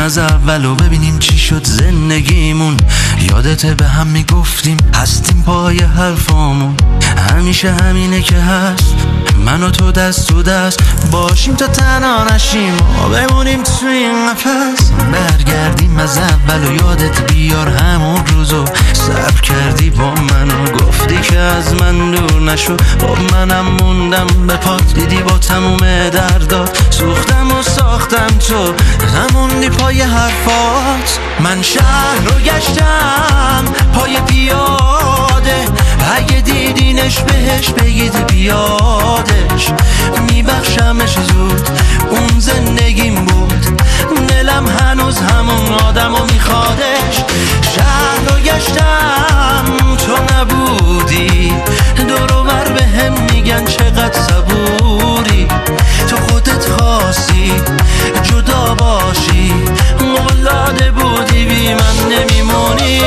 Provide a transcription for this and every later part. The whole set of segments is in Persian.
از اول و ببینیم چی شد زندگیمون. یادته به هم میگفتیم هستیم پای حرفامون، همیشه همینه که هست، من و تو دست تو دست باشیم تا تنها نشیم و بمونیم تو این قفس. برگردیم از اول و یادت بیار همون روزو صبر کردی با من و گفتی که از من دور نشو. با منم موندم به پات، دیدی با تموم دردات سوختم و ساختم، تو نموندی پای حرفات. من شهر رو گشتم پای پیاده، اگه دیدینش بهش بگید بیادش، میبخشمش زود اون زندگیم بود، دلم هنوز همون آدمو میخوادش. شهر رو گشتم تو نبودی، دور و بر به هم میگن چقدر صبوری، تو خودت خواستی جدا باشی، قول داده بودی بی من نمیمونی.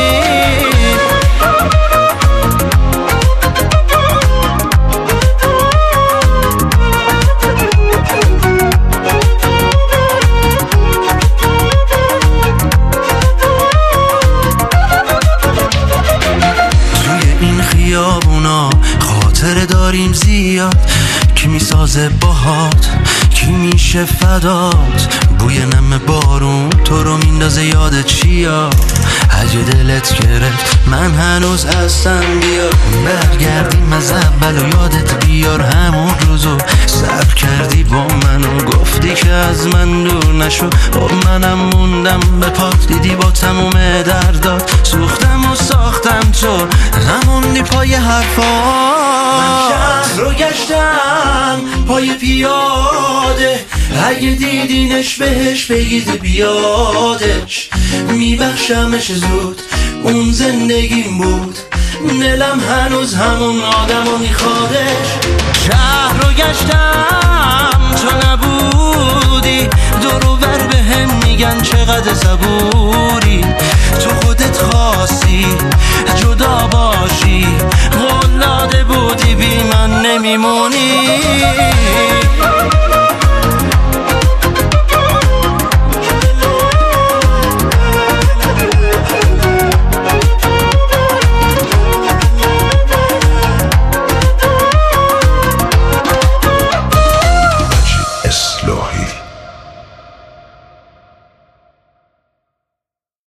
خاطره داریم زیاد، کی میسازه باهات، کی میشه فدات، بوی نم بارون تو رو میندازه یاد چیا، اگه دلت گرفت من هنوز هستم بیا. برگردیم از اول و یادت بیار همون روزو صبر کردی با من و گفتی که از من دور نشو. با منم موندم به پات، دیدی با تموم دردات سوختم و ساختم، تو نموندی پای حرفات. من شهر رو گشتم پای پیاده، اگه دیدینش بهش بگید بیادش، میبخشمش زود اون زندگیم بود، دلم هنوز همون آدمو میخوادش. شهر رو گشتم تو نبودی، دور و بر به هم میگن چقدر صبوری، تو خودت خواستی جدا باشی، قول داده بودی بی من نمیمونی.